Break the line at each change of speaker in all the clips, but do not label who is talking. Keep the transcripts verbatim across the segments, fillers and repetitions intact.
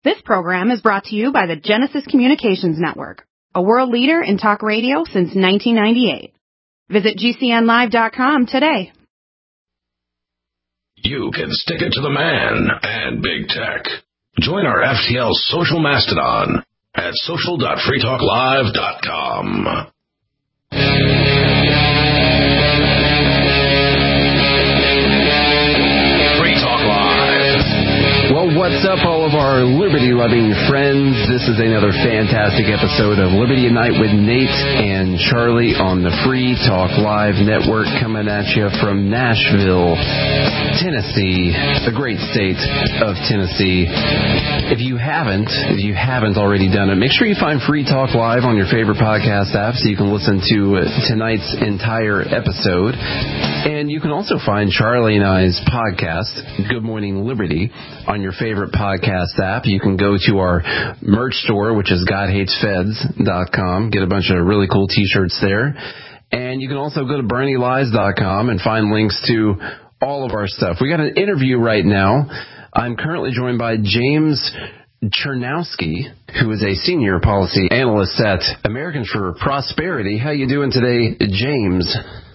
This program is brought to you by the Genesis Communications Network, a world leader in talk radio since nineteen ninety-eight. Visit G C N live dot com today.
You can stick it to the man and big tech. Join our F T L social mastodon at social dot free talk live dot com.
What's up, all of our liberty-loving friends? This is another fantastic episode of Liberty at Night with Nate and Charlie on the Free Talk Live Network, coming at you from Nashville, Tennessee, the great state of Tennessee. If you haven't, if you haven't already done it, make sure you find Free Talk Live on your favorite podcast app so you can listen to tonight's entire episode. And you can also find Charlie and I's podcast, Good Morning Liberty, on your favorite podcast app. You can go to our merch store, which is god hates feds dot com, get a bunch of really cool t-shirts there. And you can also go to bernie lies dot com and find links to all of our stuff. We got an interview right now. I'm currently joined by James Chernowski, who is a senior policy analyst at Americans for Prosperity. How you doing today, James?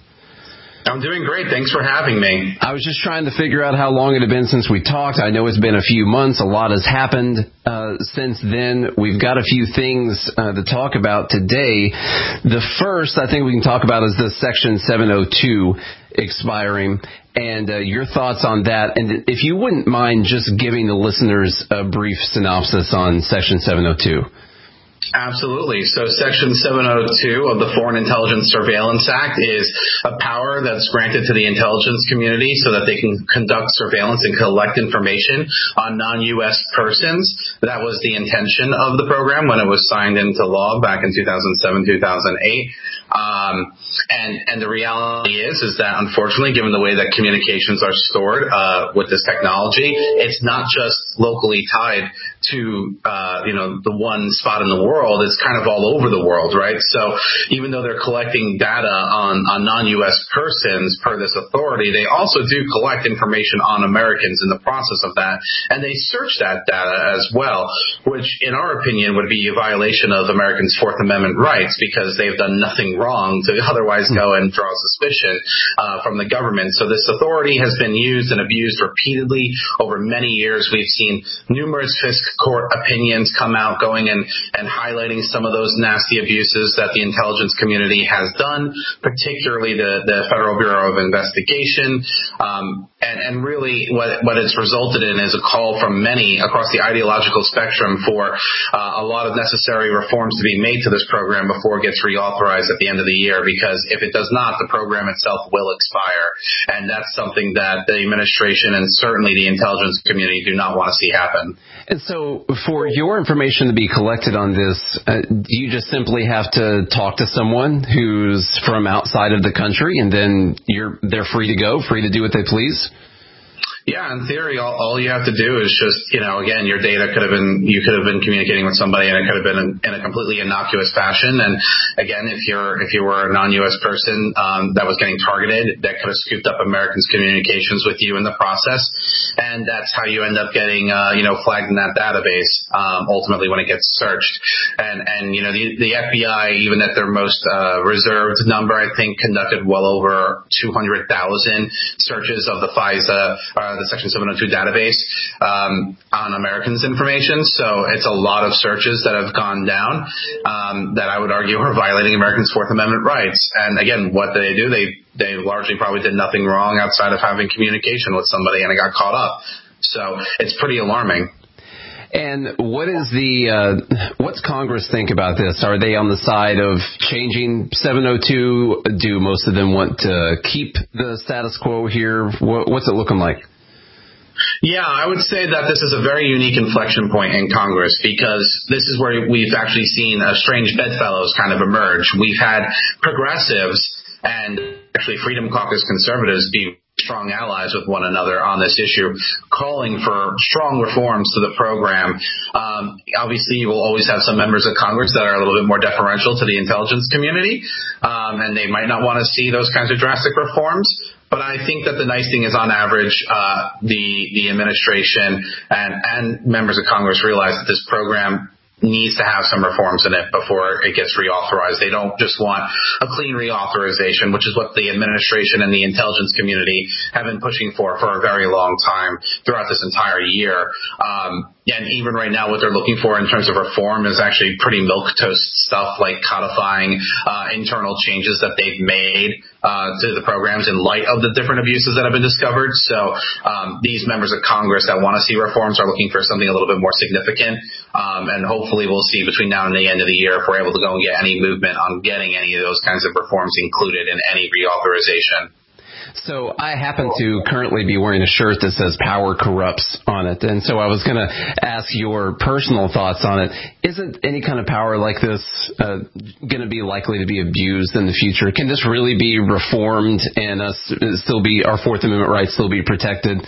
I'm doing great. Thanks for having me.
I was just trying to figure out how long it had been since we talked. I know it's been a few months. A lot has happened uh, since then. We've got a few things uh, to talk about today. The first I think we can talk about is the Section seven oh two expiring, and uh, your thoughts on that. And if you wouldn't mind just giving the listeners a brief synopsis on Section seven oh two.
Absolutely. So Section seven oh two of the Foreign Intelligence Surveillance Act is a power that's granted to the intelligence community so that they can conduct surveillance and collect information on non-U S persons. That was the intention of the program when it was signed into law back in two thousand seven, two thousand eight. Um, and, and the reality is, is that unfortunately, given the way that communications are stored, uh, with this technology, it's not just locally tied to, uh, you know, the one spot in the world. It's kind of all over the world, right? So even though they're collecting data on, on non-U S persons per this authority, they also do collect information on Americans in the process of that. And they search that data as well, which in our opinion would be a violation of Americans' Fourth Amendment rights because they've done nothing wrong to otherwise go and draw suspicion uh, from the government. So this authority has been used and abused repeatedly over many years. We've seen numerous Fisk court opinions come out going and, and highlighting some of those nasty abuses that the intelligence community has done, particularly the, the Federal Bureau of Investigation. Um, and, and really what, what it's resulted in is a call from many across the ideological spectrum for uh, a lot of necessary reforms to be made to this program before it gets reauthorized at the end of the year, because if it does not, the program itself will expire. And that's something that the administration and certainly the intelligence community do not want to see happen.
And so for your information to be collected on this, uh, do you just simply have to talk to someone who's from outside of the country and then you're they're free to go, free to do what they please?
Yeah, in theory, all, all you have to do is just, you know, again, your data could have been, you could have been communicating with somebody and it could have been in, in a completely innocuous fashion. And again, if you're, if you were a non-U S person, um, that was getting targeted, that could have scooped up Americans' communications with you in the process. And that's how you end up getting, uh, you know, flagged in that database, um, ultimately when it gets searched. And, and, you know, the, the F B I, even at their most, uh, reserved number, I think conducted well over two hundred thousand searches of the FISA, uh, the Section seven oh two database um, on Americans' information. So it's a lot of searches that have gone down um, that I would argue are violating Americans' Fourth Amendment rights. And again, what do they do? They they largely probably did nothing wrong outside of having communication with somebody and it got caught up. So it's pretty alarming.
And what is the uh, what's Congress think about this? Are they on the side of changing seven oh two? Do most of them want to keep the status quo here? What, what's it looking like?
Yeah, I would say that this is a very unique inflection point in Congress because this is where we've actually seen a strange bedfellows kind of emerge. We've had progressives and actually Freedom Caucus conservatives be strong allies with one another on this issue, calling for strong reforms to the program. Um, obviously, you will always have some members of Congress that are a little bit more deferential to the intelligence community, um, and they might not want to see those kinds of drastic reforms. But I think that the nice thing is, on average, uh, the the administration and, and members of Congress realize that this program needs to have some reforms in it before it gets reauthorized. They don't just want a clean reauthorization, which is what the administration and the intelligence community have been pushing for for a very long time throughout this entire year. Um, and even right now, what they're looking for in terms of reform is actually pretty milquetoast stuff, like codifying uh, internal changes that they've made uh, to the programs in light of the different abuses that have been discovered. So um, these members of Congress that want to see reforms are looking for something a little bit more significant, um, and hopefully we'll see between now and the end of the year if we're able to go and get any movement on getting any of those kinds of reforms included in any reauthorization.
So I happen to currently be wearing a shirt that says "Power Corrupts" on it, and so I was going to ask your personal thoughts on it. Isn't any kind of power like this uh, going to be likely to be abused in the future? Can this really be reformed and us still be, our Fourth Amendment rights still be protected?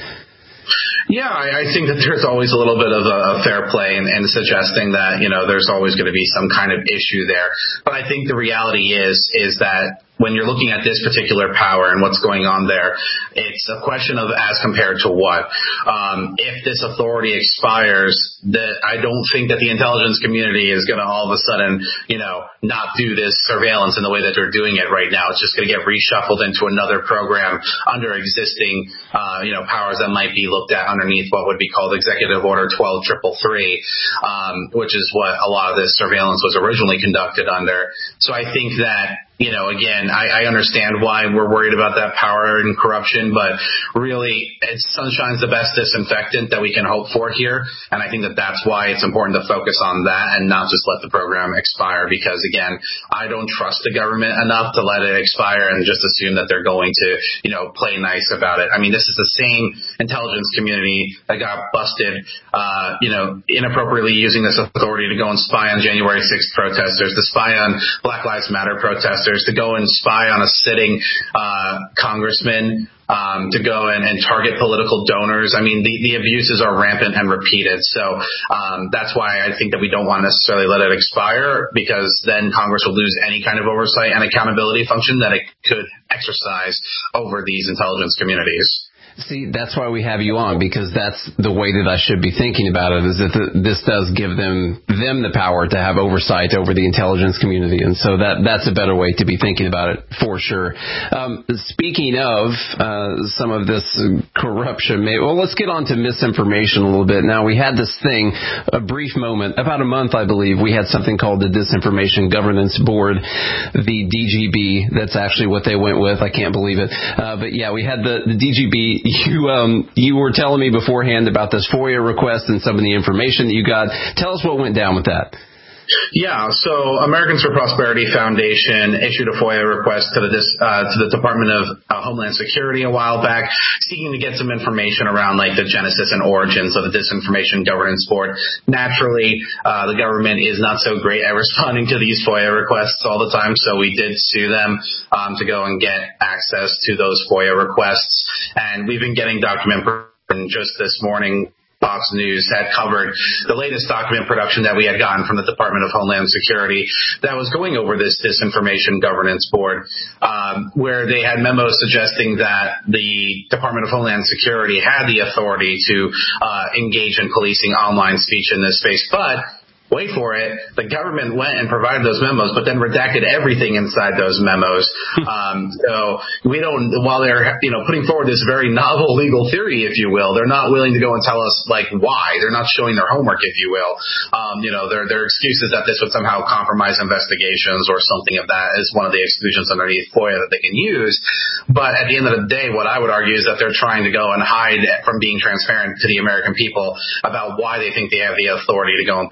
Yeah, I, I think that there's always a little bit of a, a fair play in, in suggesting that, you know, there's always going to be some kind of issue there. But I think the reality is, is that when you're looking at this particular power and what's going on there, it's a question of as compared to what. Um, if this authority expires, that I don't think that the intelligence community is going to all of a sudden, you know, not do this surveillance in the way that they're doing it right now. It's just going to get reshuffled into another program under existing, uh, you know, powers that might be looked at underneath what would be called Executive Order twelve thirty-three, um, which is what a lot of this surveillance was originally conducted under. So I think that, you know, again, I, I understand why we're worried about that power and corruption, but really, it's sunshine's the best disinfectant that we can hope for here. And I think that that's why it's important to focus on that and not just let the program expire. Because, again, I don't trust the government enough to let it expire and just assume that they're going to, you know, play nice about it. I mean, this is the same intelligence community that got busted, uh, you know, inappropriately using this authority to go and spy on January sixth protesters, to spy on Black Lives Matter protesters, to go and spy on a sitting uh, congressman, um, to go and, and target political donors. I mean, the, the abuses are rampant and repeated. So um, that's why I think that we don't want to necessarily let it expire, because then Congress will lose any kind of oversight and accountability function that it could exercise over these intelligence communities.
See, that's why we have you on, because that's the way that I should be thinking about it, is that the, this does give them them the power to have oversight over the intelligence community. And so that that's a better way to be thinking about it, for sure. Um, speaking of uh, some of this corruption, maybe, well, let's get on to misinformation a little bit. Now, we had this thing, a brief moment, about a month, I believe, we had something called the Disinformation Governance Board, the D G B. That's actually what they went with. I can't believe it. Uh, but yeah, we had the, the D G B. You um you were telling me beforehand about this FOIA request and some of the information that you got. Tell us what went down with that.
Yeah, so Americans for Prosperity Foundation issued a FOIA request to the uh, to the Department of uh, Homeland Security a while back, seeking to get some information around like the genesis and origins of the Disinformation Governance Board. Naturally, uh, the government is not so great at responding to these FOIA requests all the time, so we did sue them um, to go and get access to those FOIA requests, and we've been getting document production. Just this morning, Fox News had covered the latest document production that we had gotten from the Department of Homeland Security that was going over this Disinformation Governance Board, um, where they had memos suggesting that the Department of Homeland Security had the authority to uh, engage in policing online speech in this space. But wait for it, the government went and provided those memos, but then redacted everything inside those memos. um, so we don't, while they're, you know, putting forward this very novel legal theory, if you will, they're not willing to go and tell us, like, why. They're not showing their homework, if you will. Um, you know, their, their excuse is that this would somehow compromise investigations or something of that is one of the exclusions underneath FOIA that they can use. But at the end of the day, what I would argue is that they're trying to go and hide from being transparent to the American people about why they think they have the authority to go and police speech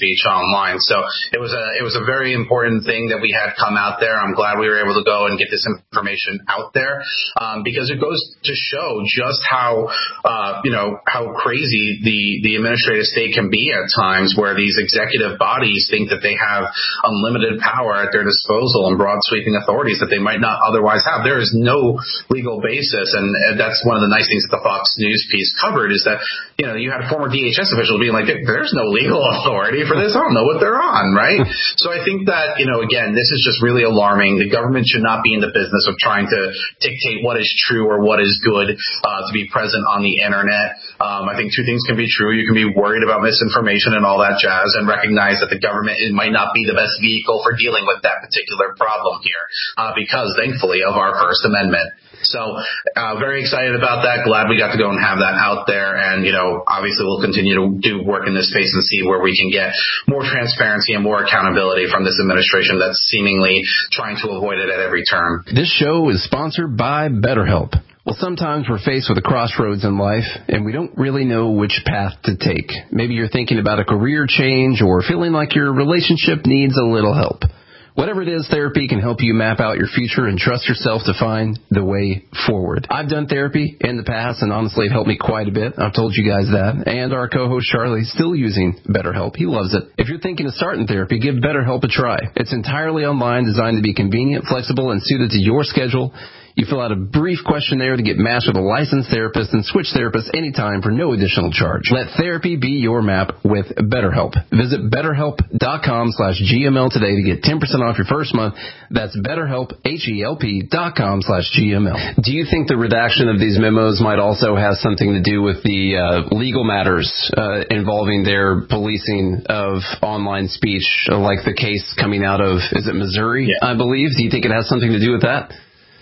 speech online. So it was a it was a very important thing that we had come out there. I'm glad we were able to go and get this information out there, um, because it goes to show just how uh, you know how crazy the the administrative state can be at times, where these executive bodies think that they have unlimited power at their disposal and broad sweeping authorities that they might not otherwise have. There is no legal basis, and that's one of the nice things that the Fox News piece covered, is that you know you had former D H S officials being like, there's no legal authority for this. I don't know what they're on, right? So I think that, you know, again, this is just really alarming. The government should not be in the business of trying to dictate what is true or what is good uh, to be present on the internet. Um, I think two things can be true. You can be worried about misinformation and all that jazz, and recognize that the government it might not be the best vehicle for dealing with that particular problem here, uh, because thankfully of our First Amendment. So uh, very excited about that. Glad we got to go and have that out there. And, you know, obviously we'll continue to do work in this space and see where we can get more transparency and more accountability from this administration that's seemingly trying to avoid it at every turn.
This show is sponsored by BetterHelp. Well, sometimes we're faced with a crossroads in life, and we don't really know which path to take. Maybe you're thinking about a career change or feeling like your relationship needs a little help. Whatever it is, therapy can help you map out your future and trust yourself to find the way forward. I've done therapy in the past, and honestly, it helped me quite a bit. I've told you guys that. And our co-host, Charlie, is still using BetterHelp. He loves it. If you're thinking of starting therapy, give BetterHelp a try. It's entirely online, designed to be convenient, flexible, and suited to your schedule. You fill out a brief questionnaire to get matched with a licensed therapist and switch therapists anytime for no additional charge. Let therapy be your map with BetterHelp. Visit BetterHelp.com slash GML today to get ten percent off your first month. That's BetterHelp, H-E-L-P dot com slash GML. Do you think the redaction of these memos might also have something to do with the uh, legal matters uh, involving their policing of online speech, like the case coming out of, is it Missouri, yeah. I believe? Do you think it has something to do with that?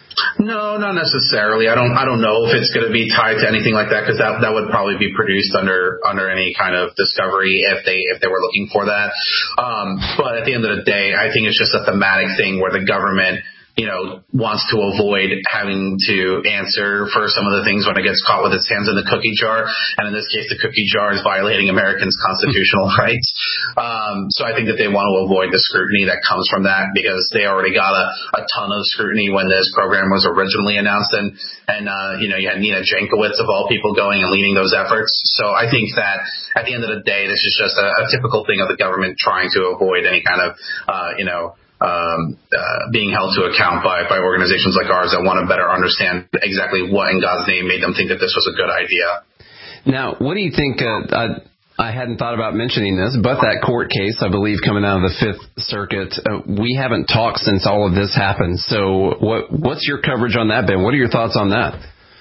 No, not necessarily. I don't. I don't know if it's going to be tied to anything like that, because that that would probably be produced under under any kind of discovery if they if they were looking for that. Um, but at the end of the day, I think it's just a thematic thing where the government, you know, wants to avoid having to answer for some of the things when it gets caught with its hands in the cookie jar. And in this case, the cookie jar is violating Americans' constitutional rights. Um, so I think that they want to avoid the scrutiny that comes from that, because they already got a, a ton of scrutiny when this program was originally announced. And, and uh, you know, you had Nina Jankowicz, of all people, going and leading those efforts. So I think that at the end of the day, this is just a, a typical thing of the government trying to avoid any kind of, uh, you know, Um, uh, being held to account by, by organizations like ours that want to better understand exactly what in God's name made them think that this was a good idea.
Now, what do you think? Uh, I, I hadn't thought about mentioning this, but that court case, I believe, coming out of the Fifth Circuit, uh, we haven't talked since all of this happened. So what what's your coverage on that, Ben? What are your thoughts on that?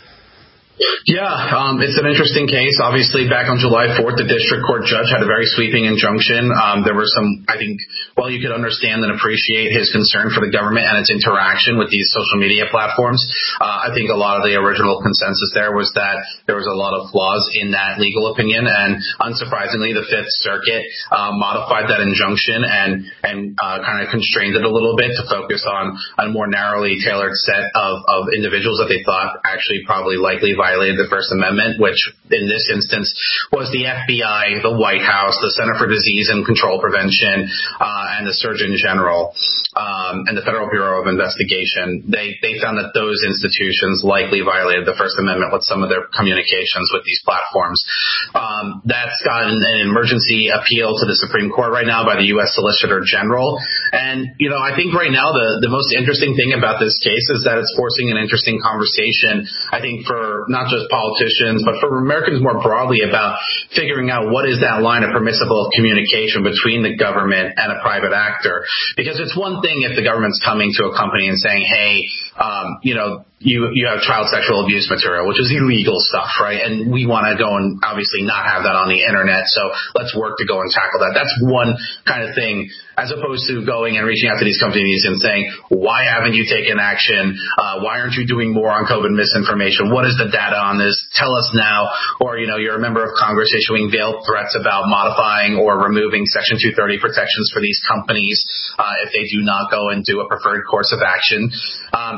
Yeah, um, it's an interesting case. Obviously, back on July fourth, the district court judge had a very sweeping injunction. Um, there were some, I think, well, you could understand and appreciate his concern for the government and its interaction with these social media platforms. Uh, I think a lot of the original consensus there was that there was a lot of flaws in that legal opinion, and unsurprisingly, the Fifth Circuit uh, modified that injunction and and uh, kind of constrained it a little bit to focus on a more narrowly tailored set of, of individuals that they thought actually probably likely violated violated the First Amendment, which in this instance was the F B I, the White House, the Center for Disease and Control Prevention, uh, and the Surgeon General, um, and the Federal Bureau of Investigation. They they found that those institutions likely violated the First Amendment with some of their communications with these platforms. Um, that's gotten an emergency appeal to the Supreme Court right now by the U S Solicitor General. And, you know, I think right now the, the most interesting thing about this case is that it's forcing an interesting conversation, I think, for not just politicians, but for Americans more broadly, about figuring out what is that line of permissible communication between the government and a private actor. Because it's one thing if the government's coming to a company and saying, hey, um, you know, you you have child sexual abuse material, which is illegal stuff, right? And we want to go and obviously not have that on the internet, so let's work to go and tackle that. That's one kind of thing, as opposed to going and reaching out to these companies and saying, why haven't you taken action? Uh, why aren't you doing more on COVID misinformation? What is the data on this? Tell us now. Or, you know, you're a member of Congress issuing veiled threats about modifying or removing Section two thirty protections for these companies uh, if they do not go and do a preferred course of action. Um,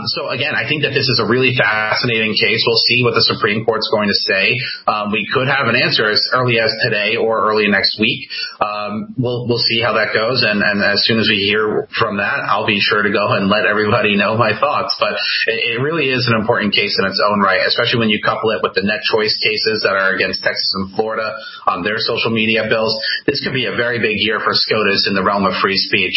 so again, I think that this is a really fascinating case. We'll see what the Supreme Court's going to say. Um, we could have an answer as early as today or early next week. Um, we'll we'll see how that goes, and, and as soon as we hear from that, I'll be sure to go and let everybody know my thoughts. But it, it really is an important case in its own right, especially when you couple it with the net choice cases that are against Texas and Florida on their social media bills. This could be a very big year for SCOTUS in the realm of free speech.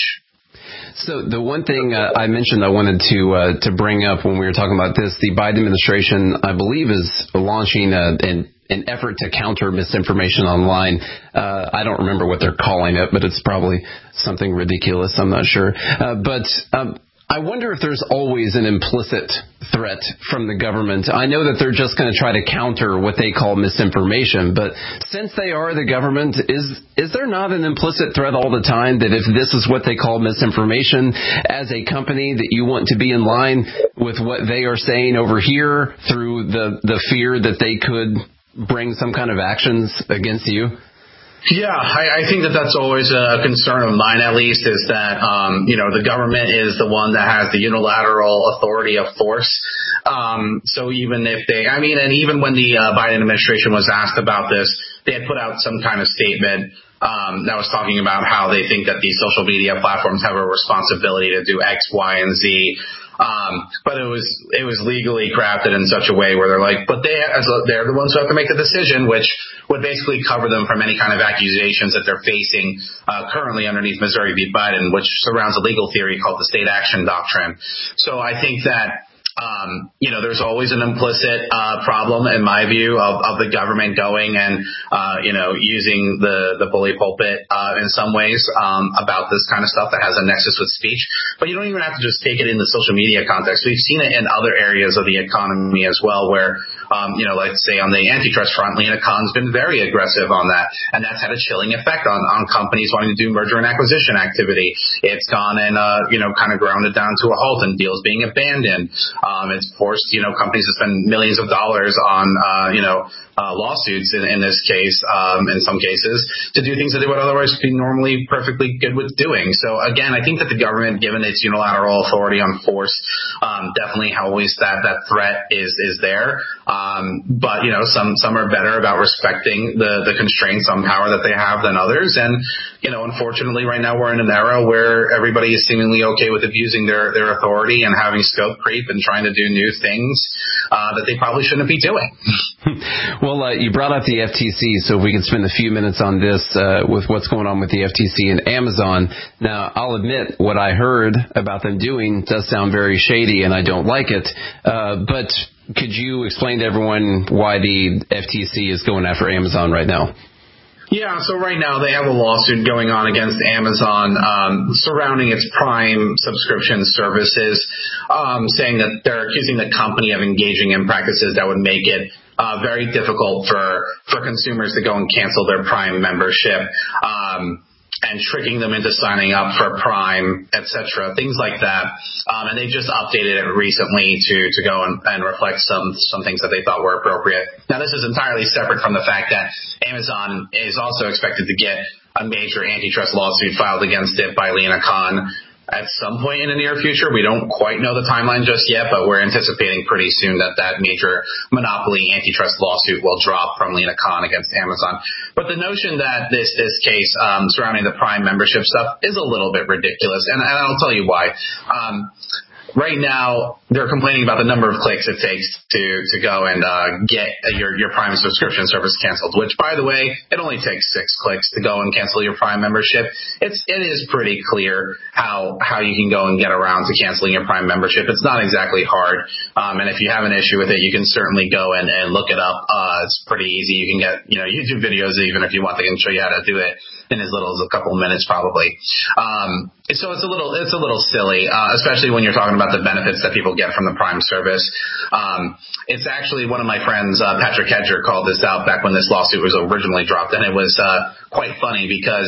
So the one thing uh, I mentioned I wanted to uh, to bring up when we were talking about this, the Biden administration, I believe, is launching a, an, an effort to counter misinformation online. Uh, I don't remember what they're calling it, but it's probably something ridiculous. I'm not sure. Uh, but um, I wonder if there's always an implicit threat from the government. I know that they're just going to try to counter what they call misinformation, but since they are the government, is is there not an implicit threat all the time that if this is what they call misinformation, as a company, that you want to be in line with what they are saying over here through the, the fear that they could bring some kind of actions against you?
Yeah, I, I think that that's always a concern of mine, at least, is that, um, you know, the government is the one that has the unilateral authority of force. Um, so even if they, I mean, and even when the uh, Biden administration was asked about this, they had put out some kind of statement um, that was talking about how they think that these social media platforms have a responsibility to do X, Y, and Z. Um, but it was, it was legally crafted in such a way where they're like, but they, as a, they're the ones who have to make the decision, which would basically cover them from any kind of accusations that they're facing, uh, currently underneath Missouri v. Biden, which surrounds a legal theory called the state action doctrine. So I think that, Um, you know, there's always an implicit uh, problem, in my view, of, of the government going and, uh, you know, using the, the bully pulpit uh, in some ways um, about this kind of stuff that has a nexus with speech. But you don't even have to just take it in the social media context. We've seen it in other areas of the economy as well, where, um, you know, let's say on the antitrust front, Lina Khan's been very aggressive on that, and that's had a chilling effect on, on companies wanting to do merger and acquisition activity. It's gone and, uh, you know, kind of ground it down to a halt and deals being abandoned. Um, it's forced, you know, companies to spend millions of dollars on, uh, you know, uh, lawsuits in, in this case, um, in some cases, to do things that they would otherwise be normally perfectly good with doing. So again, I think that the government, given its unilateral authority on force, um, definitely always that, that threat is, is there. Um, but, you know, some, some are better about respecting the, the constraints on power that they have than others. And, you know, unfortunately right now we're in an era where everybody is seemingly okay with abusing their, their authority and having scope creep and trying to do new things, uh, that they probably shouldn't be doing.
Well, uh, you brought up the F T C, so if we can spend a few minutes on this uh, with what's going on with the F T C and Amazon. Now, I'll admit what I heard about them doing does sound very shady, and I don't like it. Uh, but could you explain to everyone why the F T C is going after Amazon right now?
Yeah, so right now they have a lawsuit going on against Amazon um, surrounding its Prime subscription services, um, saying that they're accusing the company of engaging in practices that would make it uh, very difficult for, for consumers to go and cancel their Prime membership. Um, and tricking them into signing up for Prime, et cetera, things like that. Um, and they just updated it recently to, to go and, and reflect some, some things that they thought were appropriate. Now, this is entirely separate from the fact that Amazon is also expected to get a major antitrust lawsuit filed against it by Lina Khan at some point in the near future. We don't quite know the timeline just yet, but we're anticipating pretty soon that that major monopoly antitrust lawsuit will drop from Lina Khan against Amazon. But the notion that this this case um, surrounding the Prime membership stuff is a little bit ridiculous, and, and I'll tell you why. Um, Right now, they're complaining about the number of clicks it takes to, to go and uh, get your, your Prime subscription service canceled, which, by the way, it only takes six clicks to go and cancel your Prime membership. It's, it is pretty clear how, how you can go and get around to canceling your Prime membership. It's not exactly hard. Um, and if you have an issue with it, you can certainly go and, and look it up. Uh, it's pretty easy. You can get, you know, YouTube videos even if you want. They can show you how to do it in as little as a couple of minutes, probably. Um, so it's a little, it's a little silly, uh, especially when you're talking about the benefits that people get from the Prime service. Um, it's actually one of my friends, uh, Patrick Hedger, called this out back when this lawsuit was originally dropped, and it was uh, quite funny because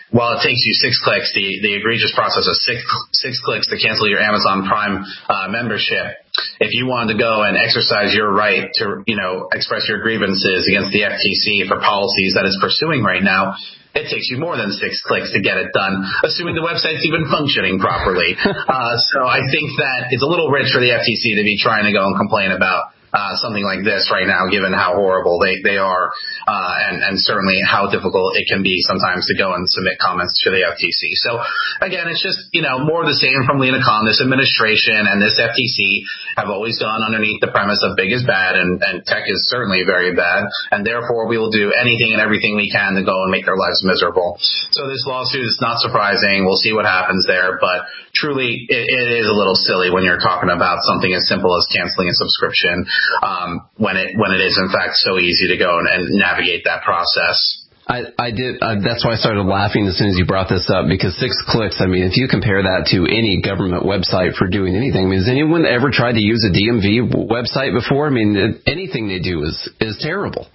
while it takes you six clicks, the, the egregious process of six, six clicks to cancel your Amazon Prime uh, membership, if you wanted to go and exercise your right to, you know, express your grievances against the F T C for policies that it's pursuing right now, it takes you more than six clicks to get it done, assuming the website's even functioning properly. uh, so I think that it's a little rich for the F T C to be trying to go and complain about Uh, something like this right now, given how horrible they, they are, uh, and, and certainly how difficult it can be sometimes to go and submit comments to the F T C. So again, it's just, you know, more of the same from Lina Khan. This administration and this F T C have always gone underneath the premise of big is bad, and, and tech is certainly very bad, and therefore we will do anything and everything we can to go and make their lives miserable. So this lawsuit is not surprising. We'll see what happens there, but truly it, it is a little silly when you're talking about something as simple as canceling a subscription. Um, when it when it is in fact so easy to go and, and navigate that process.
I, I did. Uh, that's why I started laughing as soon as you brought this up, because six clicks. I mean, if you compare that to any government website for doing anything, I mean, has anyone ever tried to use a D M V website before? I mean, anything they do is is terrible.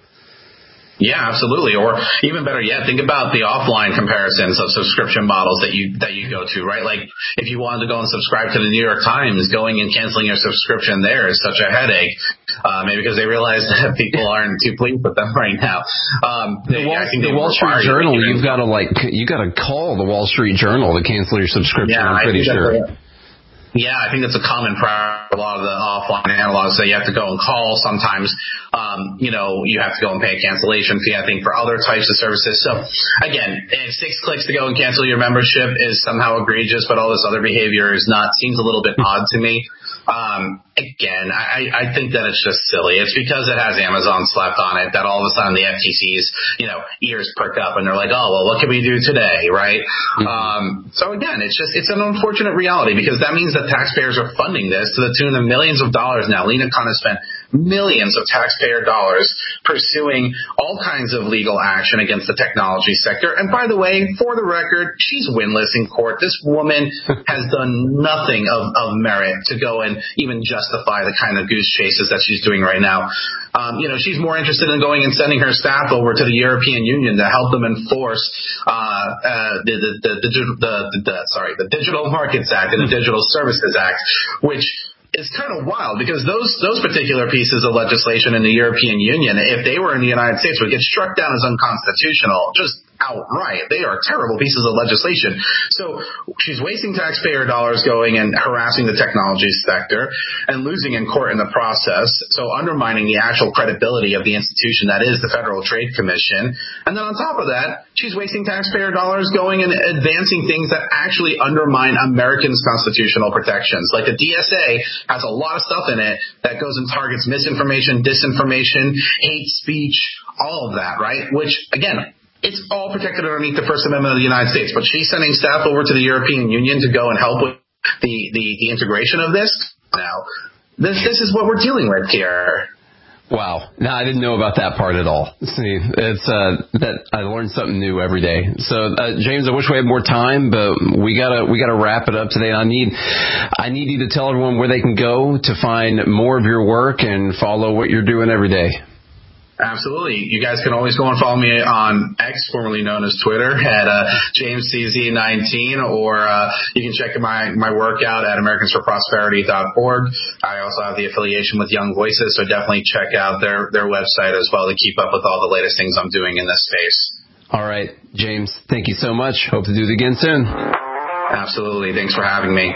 Yeah, absolutely. Or even better yet, think about the offline comparisons of subscription models that you that you go to, right? Like if you wanted to go and subscribe to the New York Times, going and canceling your subscription there is such a headache, uh, maybe because they realize that people aren't too pleased with them right now. Um,
the Wall,
I think
the Wall Street Journal, you you've got to like you got to call the Wall Street Journal to cancel your subscription.
Yeah,
I'm pretty sure.
Yeah, I think that's a common practice. A lot of the offline analogs that you have to go and call sometimes. Um, you know, you have to go and pay a cancellation fee, I think, for other types of services. So, again, if six clicks to go and cancel your membership is somehow egregious, but all this other behavior is not, seems a little bit odd to me. Um, again, I, I think that it's just silly. It's because it has Amazon slapped on it that all of a sudden the F T C's, you know, ears perk up and they're like, oh, well, what can we do today, right? Mm-hmm. Um, so again, it's just, it's an unfortunate reality, because that means that taxpayers are funding this to the tune of millions of dollars now. Lina Khan has spent millions of taxpayer dollars pursuing all kinds of legal action against the technology sector. And by the way, for the record, she's winless in court. This woman has done nothing of, of merit to go and even justify the kind of goose chases that she's doing right now. Um, you know, she's more interested in going and sending her staff over to the European Union to help them enforce uh, uh, the, the, the, the, the, the, the sorry, the Digital Markets Act and the Digital Services Act, which is kind of wild, because those those particular pieces of legislation in the European Union, if they were in the United States, would get struck down as unconstitutional, just outright. They are terrible pieces of legislation. So she's wasting taxpayer dollars going and harassing the technology sector and losing in court in the process, so undermining the actual credibility of the institution that is the Federal Trade Commission. And then on top of that, she's wasting taxpayer dollars going and advancing things that actually undermine Americans' constitutional protections. Like the D S A has a lot of stuff in it that goes and targets misinformation, disinformation, hate speech, all of that, right? Which, again, it's all protected underneath the First Amendment of the United States. But she's sending staff over to the European Union to go and help with the, the, the integration of this. Now, this this is what we're dealing with here.
Wow. No, I didn't know about that part at all. See, it's uh, that I learned something new every day. So, uh, James, I wish we had more time, but we gotta we gotta wrap it up today. I need I need you to tell everyone where they can go to find more of your work and follow what you're doing every day.
Absolutely. You guys can always go and follow me on X, formerly known as Twitter, at uh, James C Z nineteen, or uh, you can check my, my work out at Americans for Prosperity dot org. I also have the affiliation with Young Voices, so definitely check out their, their website as well to keep up with all the latest things I'm doing in this space.
All right, James, thank you so much. Hope to do it again soon.
Absolutely. Thanks for having me.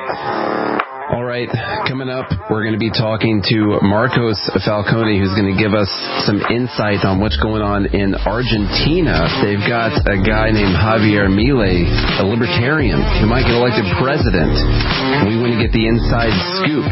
All right, coming up, we're going to be talking to Marcos Falcone, who's going to give us some insight on what's going on in Argentina. They've got a guy named Javier Milei, a libertarian, who might get elected president. We want to get the inside scoop.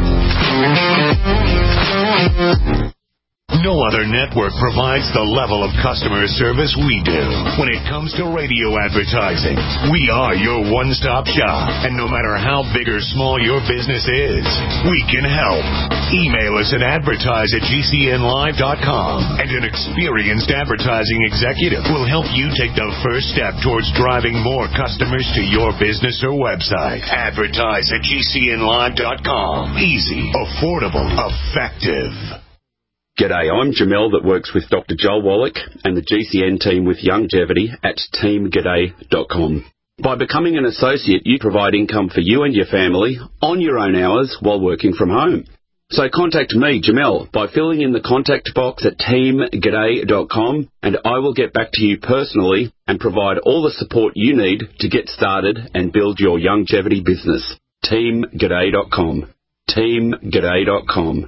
No other network provides the level of customer service we do. When it comes to radio advertising, we are your one-stop shop. And no matter how big or small your business is, we can help. Email us at advertise at G C N live dot com, and an experienced advertising executive will help you take the first step towards driving more customers to your business or website. Advertise at G C N live dot com. Easy, affordable, effective.
G'day, I'm Jamel that works with Doctor Joel Wallach and the G C N team with Longevity at team g'day dot com. By becoming an associate, you provide income for you and your family on your own hours while working from home. So contact me, Jamel, by filling in the contact box at team g'day dot com, and I will get back to you personally and provide all the support you need to get started and build your longevity business. team g'day dot com. team g'day dot com.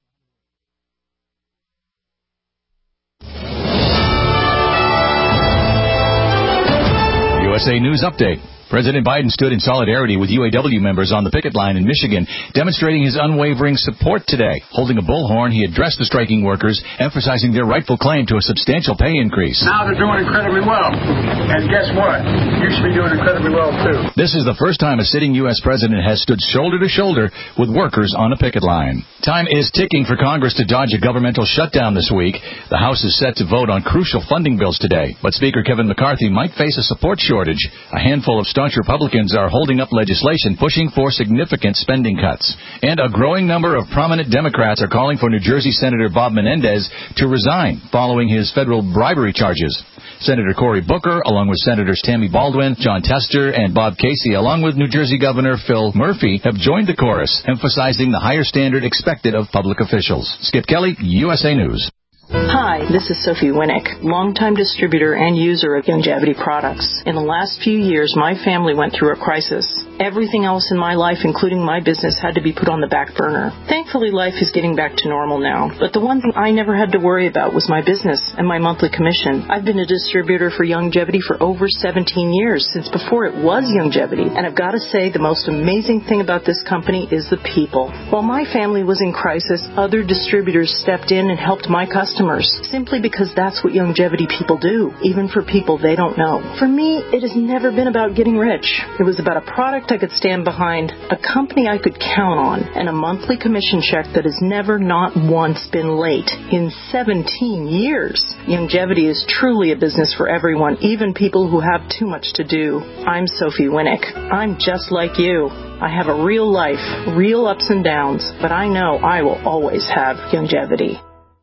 U S A News Update. President Biden stood in solidarity with U A W members on the picket line in Michigan, demonstrating his unwavering support today. Holding a bullhorn, he addressed the striking workers, emphasizing their rightful claim to a substantial pay increase.
Now they're doing incredibly well. And guess what? You should be doing incredibly well, too.
This is the first time a sitting U S president has stood shoulder to shoulder with workers on a picket line. Time is ticking for Congress to dodge a governmental shutdown this week. The House is set to vote on crucial funding bills today, but Speaker Kevin McCarthy might face a support shortage. A handful of staunch Republicans are holding up legislation pushing for significant spending cuts. And a growing number of prominent Democrats are calling for New Jersey Senator Bob Menendez to resign following his federal bribery charges. Senator Cory Booker, along with Senators Tammy Baldwin, John Tester, and Bob Casey, along with New Jersey Governor Phil Murphy, have joined the chorus, emphasizing the higher standard expected of public officials. Skip Kelly, U S A News.
Hi, this is Sophie Winnick, longtime distributor and user of Longevity products. In the last few years, my family went through a crisis. Everything else in my life, including my business, had to be put on the back burner. Thankfully, life is getting back to normal now. But the one thing I never had to worry about was my business and my monthly commission. I've been a distributor for Longevity for over seventeen years, since before it was Longevity. And I've got to say, the most amazing thing about this company is the people. While my family was in crisis, other distributors stepped in and helped my customers, simply because that's what Longevity people do, even for people they don't know. For me, it has never been about getting rich. It was about a product I could stand behind, a company I could count on, and a monthly commission check that has never, not once, been late in seventeen years. Longevity is truly a business for everyone, even people who have too much to do. I'm Sophie Winnick. I'm just like you. I have a real life, real ups and downs, but I know I will always have Longevity.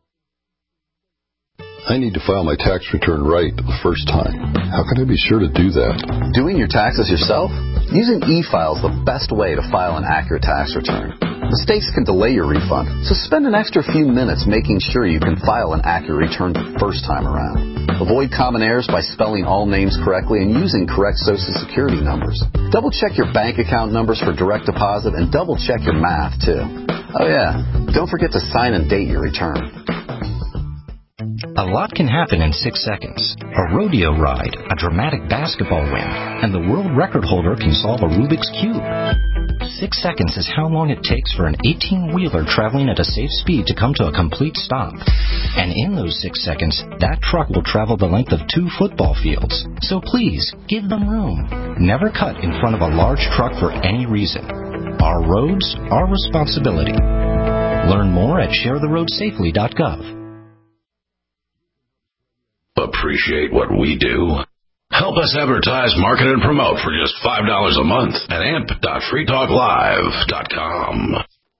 I need to file my tax return right the first time. How can I be sure to do that?
Doing your taxes yourself? Using e-file is the best way to file an accurate tax return. Mistakes can delay your refund, so spend an extra few minutes making sure you can file an accurate return the first time around. Avoid common errors by spelling all names correctly and using correct Social Security numbers. Double-check your bank account numbers for direct deposit and double-check your math, too. Oh, yeah, don't forget to sign and date your return.
A lot can happen in six seconds. A rodeo ride, a dramatic basketball win, and the world record holder can solve a Rubik's Cube. Six seconds is how long it takes for an eighteen-wheeler traveling at a safe speed to come to a complete stop. And in those six seconds, that truck will travel the length of two football fields. So please, give them room. Never cut in front of a large truck for any reason. Our roads, our responsibility. Learn more at share the road safely dot gov.
Appreciate what we do? Help us advertise, market, and promote for just five dollars a month at amp dot free talk live dot com.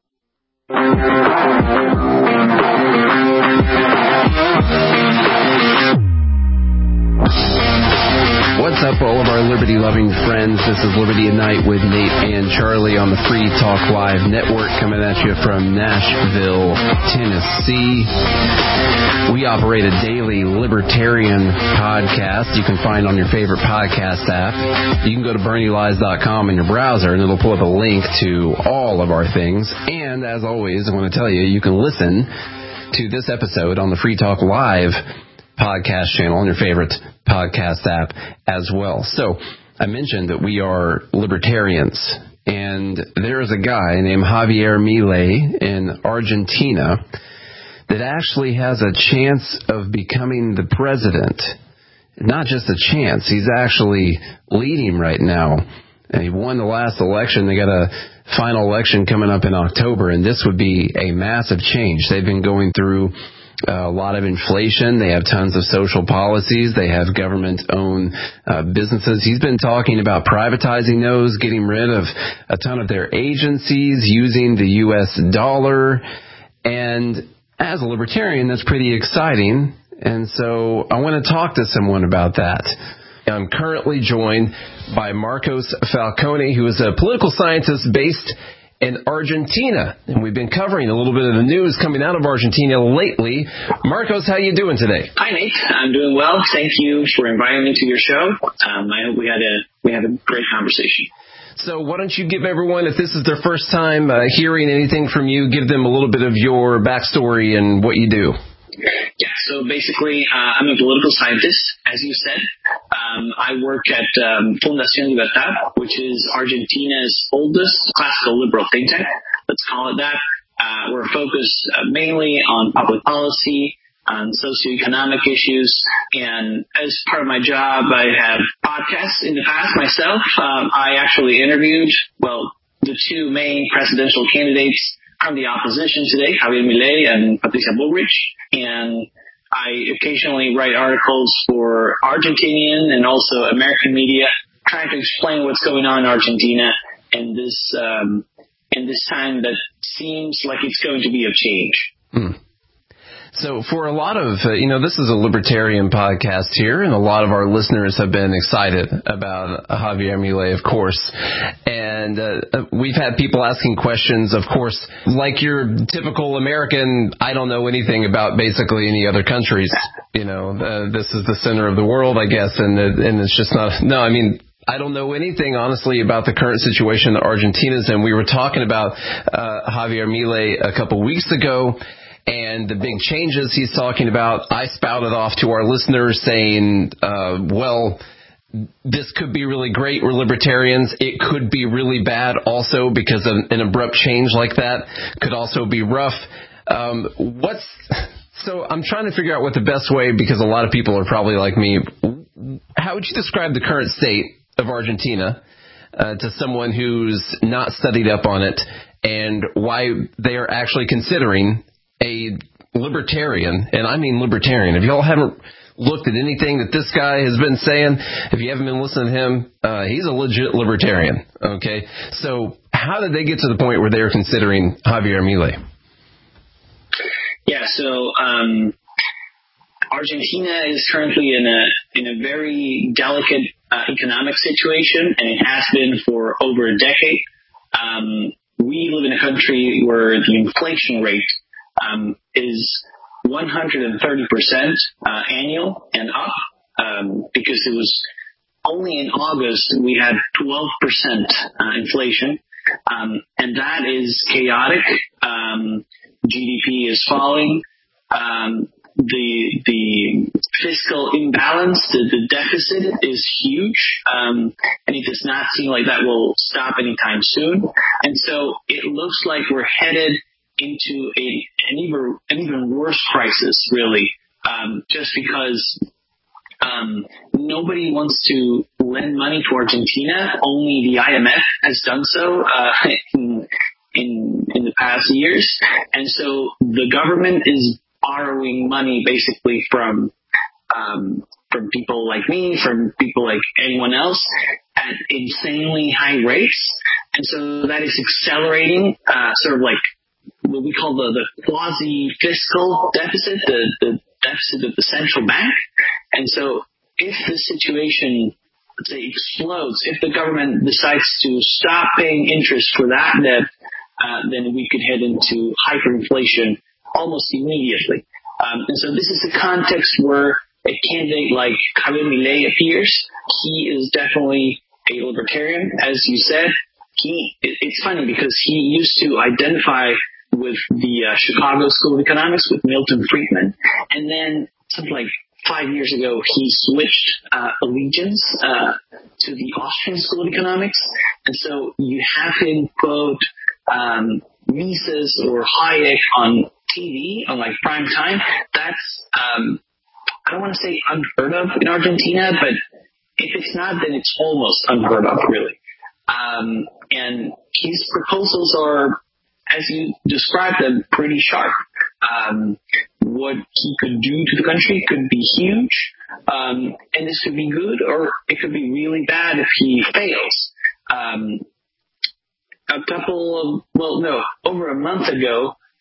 What's up, all of our liberty-loving friends? This is Liberty at Night with Nate and Charlie on the Free Talk Live Network, coming at you from Nashville, Tennessee. We operate a daily libertarian podcast you can find on your favorite podcast app. You can go to bernie lies dot com in your browser, and it'll pull up a link to all of our things. And, as always, I want to tell you, you can listen to this episode on the Free Talk Live podcast channel on your favorite podcast app as well. So I mentioned that we are libertarians, and there is a guy named Javier Milei in Argentina that actually has a chance of becoming the president. Not just a chance, he's actually leading right now. And he won the last election. They got a final election coming up in October, and this would be a massive change. They've been going through Uh, a lot of inflation. They have tons of social policies. They have government-owned uh, businesses. He's been talking about privatizing those, getting rid of a ton of their agencies, using the U S dollar. And As a libertarian, that's pretty exciting. And so I want to talk to someone about that. I'm currently joined by Marcos Falcone, who is a political scientist based in Argentina. And we've been covering a little bit of the news coming out of Argentina lately. Marcos, how you doing today?
Hi, Nate. I'm doing well. Thank you for inviting me to your show. Um, I hope we had a we had a great conversation.
So why don't you give everyone, if this is their first time uh, hearing anything from you, give them a little bit of your backstory and what you do.
Yeah, so basically, uh, I'm a political scientist, as you said. Um, I work at um, Fundación Libertad, which is Argentina's oldest classical liberal think tank. Let's call it that. Uh, we're focused uh, mainly on public policy, on socioeconomic issues, and as part of my job, I have podcasts in the past myself. Um, I actually interviewed, well, the two main presidential candidates from the opposition today, Javier Milei and Patricia Bullrich, and I occasionally write articles for Argentinian and also American media, trying to explain what's going on in Argentina in this um, in this time that seems like it's going to be of change.
Hmm. So for a lot of, uh, you know, this is a libertarian podcast here, and a lot of our listeners have been excited about Javier Milei, of course. And uh, we've had people asking questions, of course, like your typical American, I don't know anything about basically any other countries. You know, uh, this is the center of the world, I guess, and, and it's just not, no, I mean, I don't know anything, honestly, about the current situation that Argentina's in. We were talking about uh, Javier Milei a couple weeks ago, and the big changes he's talking about. I spouted off to our listeners saying, uh, well, this could be really great. We're libertarians. It could be really bad also, because an, an abrupt change like that could also be rough. Um, what's so I'm trying to figure out what the best way, because a lot of people are probably like me. How would you describe the current state of Argentina uh, to someone who's not studied up on it, and why they are actually considering a libertarian, and I mean libertarian. If y'all haven't looked at anything that this guy has been saying, if you haven't been listening to him, uh, he's a legit libertarian, okay? So how did they get to the point where they're considering Javier Milei?
Yeah, so um, Argentina is currently in a in a very delicate uh, economic situation, and it has been for over a decade. Um, we live in a country where the inflation rate Um, is one hundred thirty percent uh, annual and up, um, because it was only in August we had twelve percent uh, inflation, um, and that is chaotic. Um, G D P is falling. Um, the the fiscal imbalance, the, the deficit is huge, um, and it does not seem like that will stop anytime soon. And so it looks like we're headed into a, an even an even worse crisis, really, um, just because um, nobody wants to lend money to Argentina. Only the I M F has done so uh, in, in in the past years, and so the government is borrowing money basically from um, from people like me, from people like anyone else, at insanely high rates, and so that is accelerating, uh, sort of like what we call the, the quasi-fiscal deficit, the, the deficit of the central bank. And so if the situation, let's say, explodes, if the government decides to stop paying interest for that debt, uh, then we could head into hyperinflation almost immediately. Um, and so this is the context where a candidate like Javier Milei appears. He is definitely a libertarian, as you said. He, it, it's funny because he used to identify with the uh, Chicago School of Economics, with Milton Friedman. And then something like five years ago, he switched uh, allegiance uh, to the Austrian School of Economics. And so you have him quote um, Mises or Hayek on T V, on like prime time. That's, um, I don't want to say unheard of in Argentina, but if it's not, then it's almost unheard of, really. Um, and his proposals are, as you described them, pretty sharp. Um, what he could do to the country could be huge, um, and this could be good, or it could be really bad if he fails. Um, a couple of, well, no, over a month ago,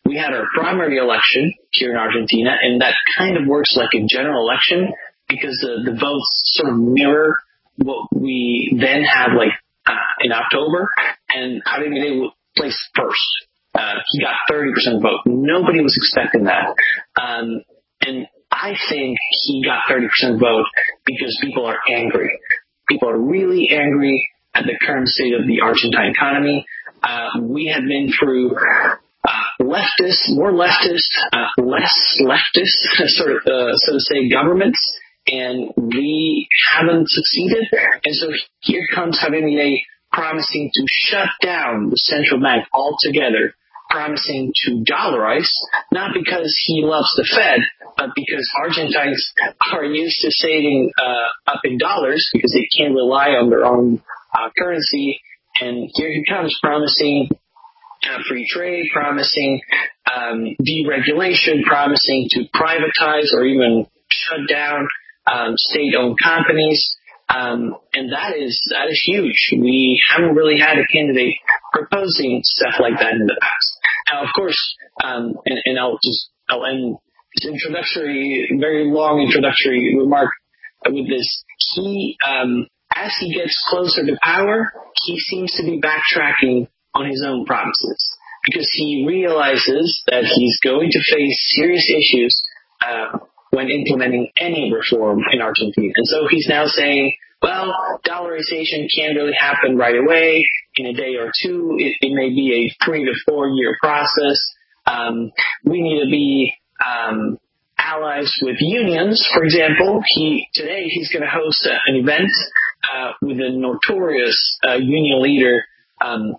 we had our primary election here in Argentina, and that kind of works like a general election because the, the votes sort of mirror what we then have like uh, in October, and Javier Milei placed first. Uh, he got thirty percent of the vote. Nobody was expecting that. Um, and I think he got thirty percent of the vote because people are angry. People are really angry at the current state of the Argentine economy. Uh, we have been through uh, leftist, more leftist, uh, less leftist, sort of, uh, so to say, governments, and we haven't succeeded. And so here comes Javier Milei promising to shut down the central bank altogether, promising to dollarize, not because he loves the Fed, but because Argentines are used to saving uh, up in dollars because they can't rely on their own uh, currency. And here he comes promising uh, free trade, promising um, deregulation, promising to privatize or even shut down um, state-owned companies. Um, and that is that is huge. We haven't really had a candidate proposing stuff like that in the past. Now, of course, um, and, and I'll just I'll end this introductory, very long introductory remark with this. He, um, as he gets closer to power, he seems to be backtracking on his own promises because he realizes that he's going to face serious issues uh, when implementing any reform in Argentina. And so he's now saying, well, dollarization can't really happen right away, in a day or two. It, it may be a three to four year process. Um, we need to be um, allies with unions. For example, he today he's going to host a, an event uh, with a notorious uh, union leader um,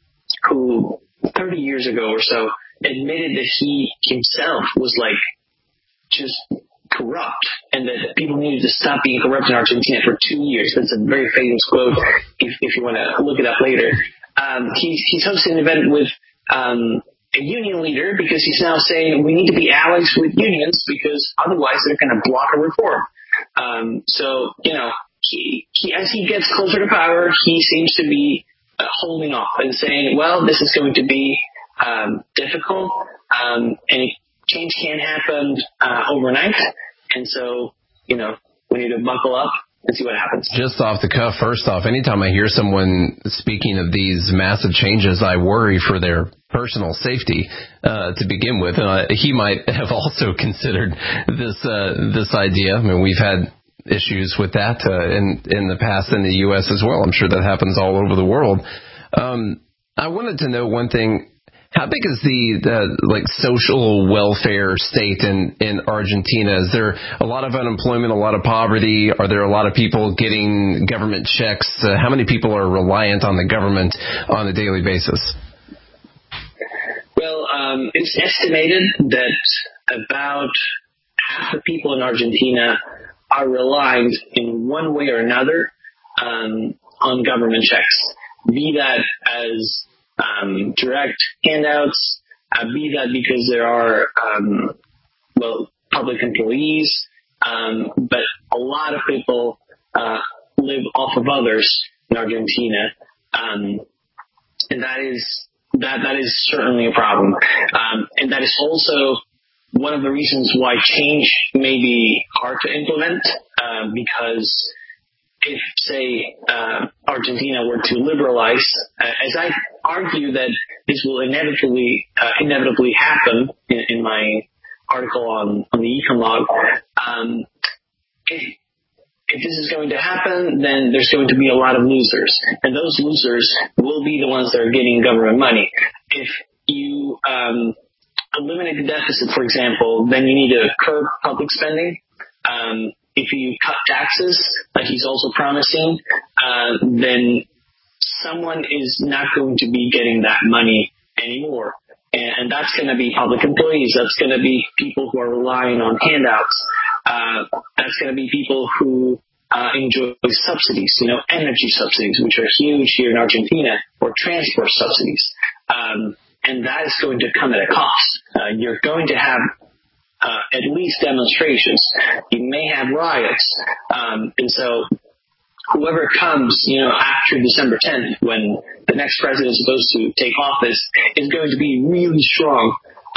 who thirty years ago or so admitted that he himself was like just corrupt and that people needed to stop being corrupt in Argentina for two years. That's a very famous quote if, if you want to look it up later. Um, he's, he's hosting an event with um, a union leader because he's now saying we need to be allies with unions because otherwise they're going to block a reform. Um, so, you know, he, he, as he gets closer to power, he seems to be uh, holding off and saying, well, this is going to be um, difficult um, and change can't happen uh, overnight. And so, you know, we need to buckle up and see what happens.
Just off the cuff, first off, anytime I hear someone speaking of these massive changes, I worry for their personal safety uh, to begin with. Uh, he might have also considered this uh, this idea. I mean, we've had issues with that uh, in, in the past in the U S as well. I'm sure that happens all over the world. Um, I wanted to know one thing. How big is the, the like social welfare state in, in Argentina? Is there a lot of unemployment, a lot of poverty? Are there a lot of people getting government checks? Uh, how many people are reliant on the government on a daily basis?
Well, um, it's estimated that about half the people in Argentina are reliant in one way or another um, on government checks, be that as Um, direct handouts, uh, be that because there are, um, well, public employees, um, but a lot of people uh, live off of others in Argentina, um, and that is that that is certainly a problem, um, and that is also one of the reasons why change may be hard to implement, uh, because if, say, uh, Argentina were to liberalize, uh, as I argue that this will inevitably uh, inevitably happen in, in my article on, on the Econ-Log, um, if, if this is going to happen, then there's going to be a lot of losers. And those losers will be the ones that are getting government money. If you um, eliminate the deficit, for example, then you need to curb public spending. Um, If you cut taxes, like he's also promising, uh, then someone is not going to be getting that money anymore. And, and that's going to be public employees. That's going to be people who are relying on handouts. Uh, that's going to be people who uh, enjoy subsidies, you know, energy subsidies, which are huge here in Argentina, or transport subsidies. Um, and that is going to come at a cost. Uh, you're going to have Uh, at least demonstrations. You may have riots. Um, and so whoever comes, you know, after December tenth, when the next president is supposed to take office, is going to be really strong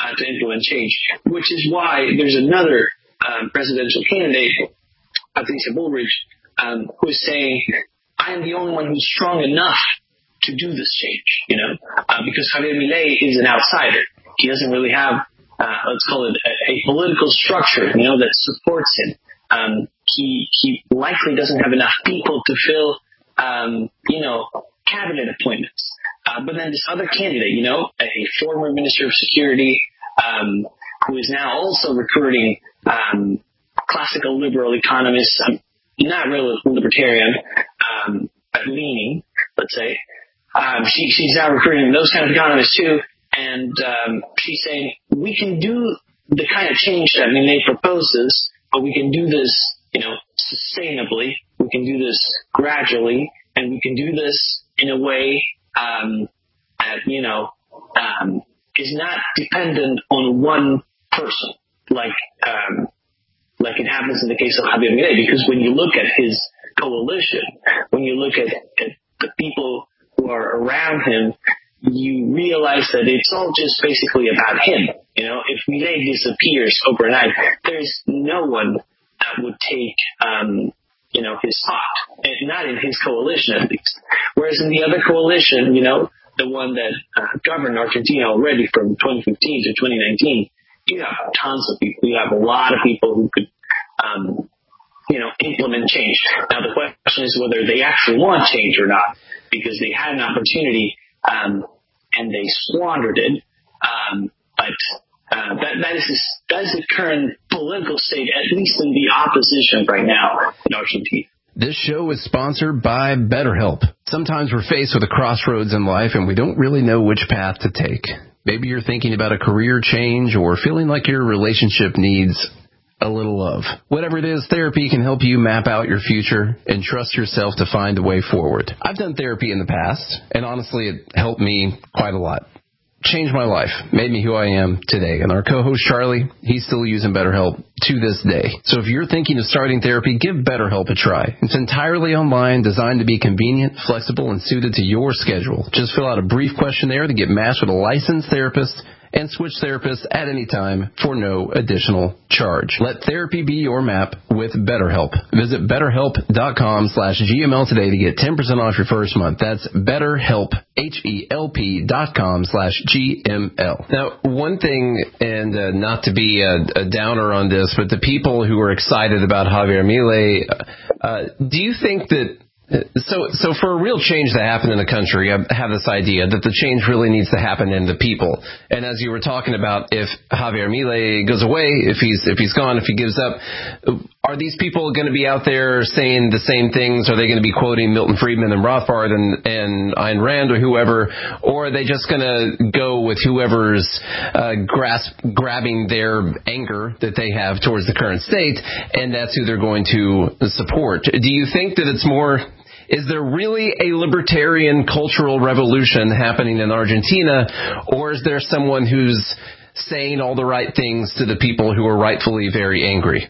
uh, to implement change, which is why there's another um, presidential candidate, Patricia Bullrich, um, who is saying, I am the only one who's strong enough to do this change, you know, uh, because Javier Milei is an outsider. He doesn't really have, uh, let's call it a, a political structure, you know, that supports him. Um, he, he likely doesn't have enough people to fill, um, you know, cabinet appointments. Uh, but then this other candidate, you know, a former minister of security, um, who is now also recruiting, um, classical liberal economists, um, not really libertarian, um, but leaning, let's say. Um, she, she's now recruiting those kind of economists too, and um, she's saying we can do the kind of change that Milei proposes, but we can do this, you know, sustainably. We can do this gradually, and we can do this in a way um, that, you know, um, is not dependent on one person, like um, like it happens in the case of Javier Milei. Because when you look at his coalition, when you look at, at the people who are around him, you realize that it's all just basically about him. You know, if Milei disappears overnight, there's no one that would take, um, you know, his spot, and not in his coalition at least. Whereas in the other coalition, you know, the one that uh, governed Argentina already from twenty fifteen to twenty nineteen, you have tons of people. You have a lot of people who could, um, you know, implement change. Now the question is whether they actually want change or not, because they had an opportunity um, and they squandered it. Um, but uh, that, that is the, that is the current political state, at least in the opposition right now in Argentina.
This show is sponsored by BetterHelp. Sometimes we're faced with a crossroads in life and we don't really know which path to take. Maybe you're thinking about a career change or feeling like your relationship needs a little love. Whatever it is, therapy can help you map out your future and trust yourself to find a way forward. I've done therapy in the past, and honestly, it helped me quite a lot. Changed my life, made me who I am today. And our co-host Charlie, he's still using BetterHelp to this day. So if you're thinking of starting therapy, give BetterHelp a try. It's entirely online, designed to be convenient, flexible, and suited to your schedule. Just fill out a brief questionnaire to get matched with a licensed therapist and switch therapists at any time for no additional charge. Let therapy be your map with BetterHelp. Visit betterhelp.com slash GML today to get ten percent off your first month. That's BetterHelp, H E L P dot com slash G M L. Now, one thing, and uh, not to be a, a downer on this, but the people who are excited about Javier Milei, uh, do you think that So, so for a real change to happen in the country, I have this idea that the change really needs to happen in the people. And as you were talking about, if Javier Milei goes away, if he's if he's gone, if he gives up, are these people going to be out there saying the same things? Are they going to be quoting Milton Friedman and Rothbard and, and Ayn Rand or whoever? Or are they just going to go with whoever's uh, grasp, grabbing their anger that they have towards the current state, and that's who they're going to support? Do you think that it's more... Is there really a libertarian cultural revolution happening in Argentina, or is there someone who's saying all the right things to the people who are rightfully very angry?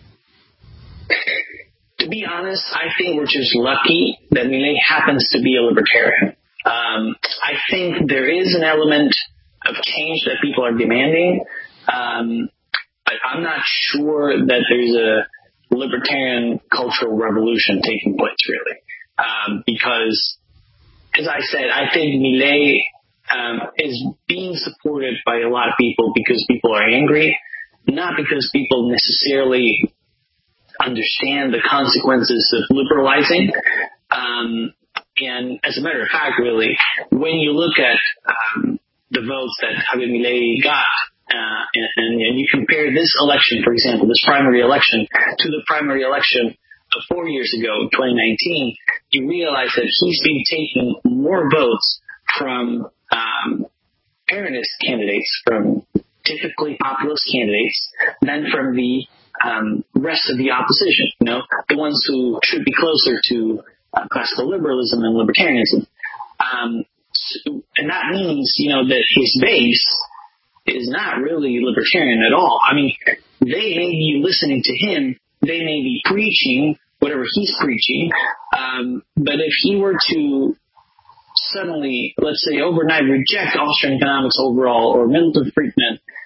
To be honest, I think we're just lucky that Milei happens to be a libertarian. Um, I think there is an element of change that people are demanding, um, but I'm not sure that there's a libertarian cultural revolution taking place, really. Um, because, as I said, I think Milei um, is being supported by a lot of people because people are angry, not because people necessarily understand the consequences of liberalizing. Um, and as a matter of fact, really, when you look at um, the votes that Javier Milei got, uh, and, and you compare this election, for example, this primary election, to the primary election four years ago, twenty nineteen, you realize that he's been taking more votes from um, Peronist candidates, from typically populist candidates, than from the um, rest of the opposition, you know, the ones who should be closer to uh, classical liberalism and libertarianism. Um, so, and that means, you know, that his base is not really libertarian at all. I mean, they may be listening to him, they may be preaching whatever he's preaching, um, but if he were to suddenly, let's say overnight, reject Austrian economics overall or Milton Friedman,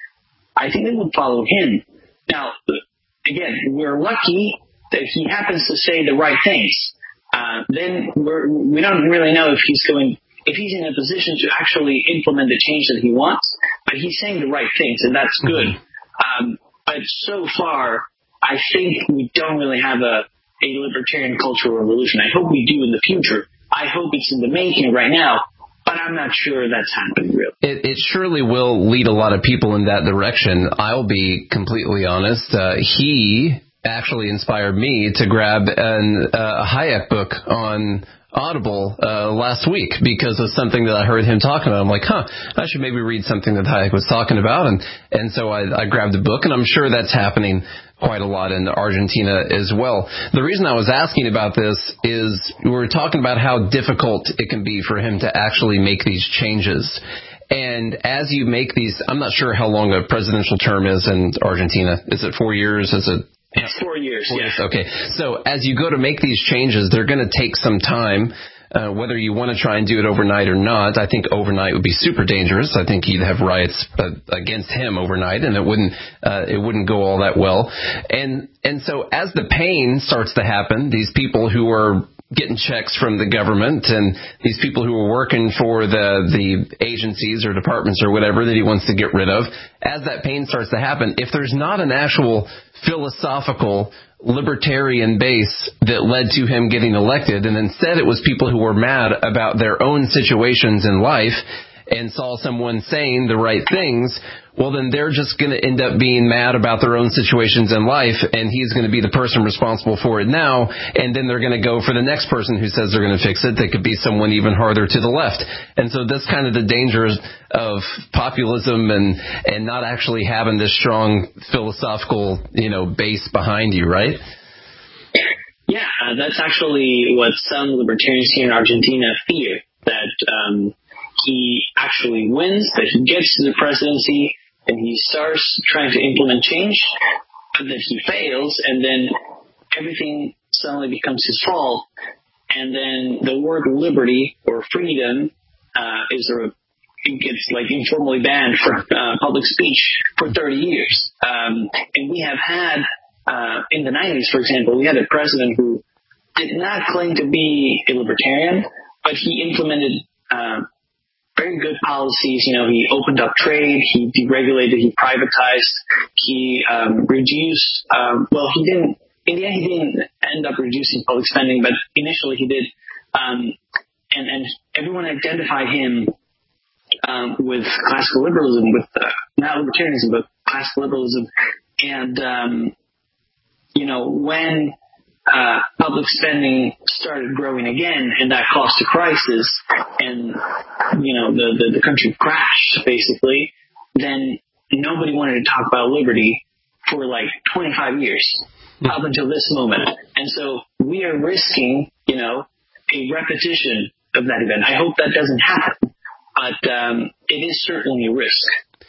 I think they would follow him. Now, again, we're lucky that he happens to say the right things. Uh, then we're, we don't really know if he's going, if he's in a position to actually implement the change that he wants. But he's saying the right things, and that's good. Mm-hmm. Um, but so far, I think we don't really have a, a libertarian cultural revolution. I hope we do in the future. I hope it's in the making right now. But I'm not sure that's happening, really.
It, it surely will lead a lot of people in that direction. I'll be completely honest. Uh, he actually inspired me to grab an, uh, a Hayek book on Audible uh, last week because of something that I heard him talking about. I'm like, huh, I should maybe read something that Hayek was talking about. And, and so I, I grabbed the book, and I'm sure that's happening quite a lot in Argentina as well. The reason I was asking about this is we were talking about how difficult it can be for him to actually make these changes. And as you make these, I'm not sure how long a presidential term is in Argentina. Is it four years? Is it?
It's four years, four
yes.
Years.
Okay. So as you go to make these changes, they're going to take some time. Uh, whether you want to try and do it overnight or not, I think overnight would be super dangerous. I think you'd have riots uh, against him overnight, and it wouldn't uh, it wouldn't go all that well. And and so as the pain starts to happen, these people who are getting checks from the government and these people who are working for the the agencies or departments or whatever that he wants to get rid of, as that pain starts to happen, if there's not an actual philosophical libertarian base that led to him getting elected, and instead it was people who were mad about their own situations in life and saw someone saying the right things, well, then they're just going to end up being mad about their own situations in life, and he's going to be the person responsible for it now, and then they're going to go for the next person who says they're going to fix it. They could be someone even harder to the left. And so that's kind of the dangers of populism and, and not actually having this strong philosophical, you know, base behind you, right?
Yeah, uh, that's actually what some libertarians here in Argentina fear, that um, he actually wins, that he gets to the presidency, and he starts trying to implement change, but that he fails, and then everything suddenly becomes his fault, and then the word liberty or freedom uh, is a it gets like informally banned from uh, public speech for thirty years. Um, and we have had, uh, in the nineties, for example, we had a president who did not claim to be a libertarian, but he implemented uh, very good policies. You know, he opened up trade, he deregulated, he privatized, he um, reduced, um, well, he didn't, in the end, he didn't end up reducing public spending, but initially he did. Um, and, and everyone identified him um, with classical liberalism, with uh, not libertarianism, but classical liberalism. And, um, you know, when uh, public spending started growing again, and that caused a crisis, and, you know, the, the, the country crashed, basically, then nobody wanted to talk about liberty for like twenty-five years, up until this moment. And so we are risking, you know, a repetition of that event. I hope that doesn't happen, but um, it is certainly a risk.